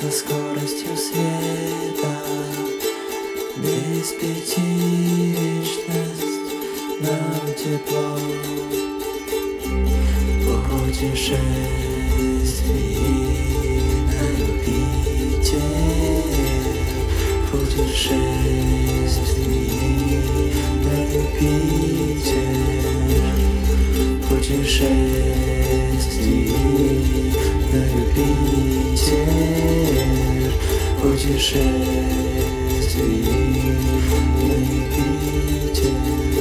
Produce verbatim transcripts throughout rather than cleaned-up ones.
со скоростью света. Беспечность нам тепло. Путешествие на Юпитер. Путешествие на Юпитер. Путешествие на Юпитер. Путешествие на Юпитер.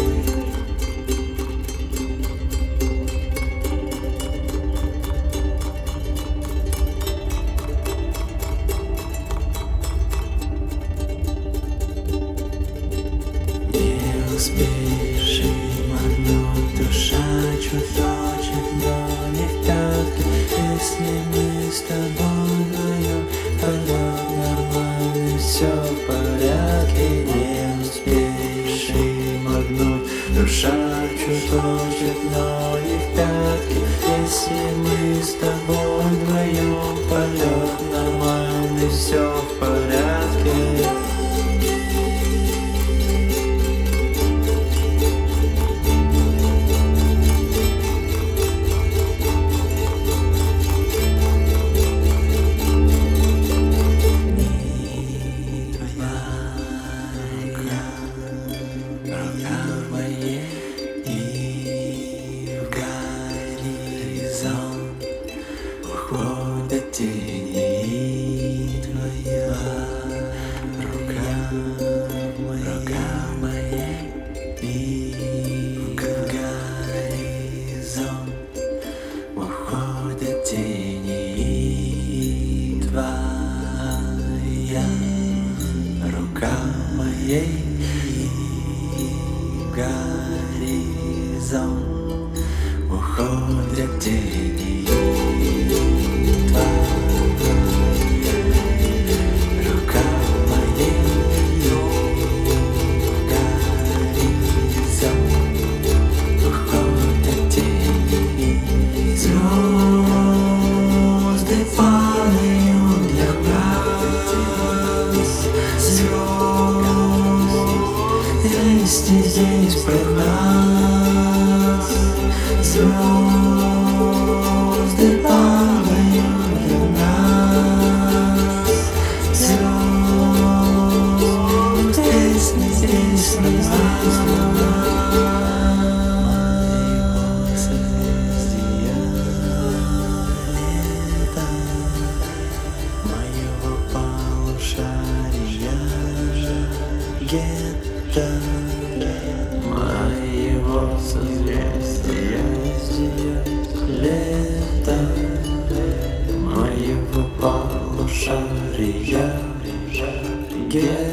Спешим, одну душа чуточек, но не в пятки. Если мы с тобой вдвоем, полет нормальный, все в порядке. Не успешим, одну душа чуточек, но не в пятки. Если мы с тобой вдвоем, полет нормальный, все в порядке. Уходят тени, твоя рука, рука моя, и в горизонт уходят тени, твоя рука моей, и в горизонт уходят тени. Звезды падают для нас, звезды есть и здесь пред нас. Звезды падают для нас, звезды песни здесь пред нас. Гетто моего созвездия, лето моего полушария, гетто.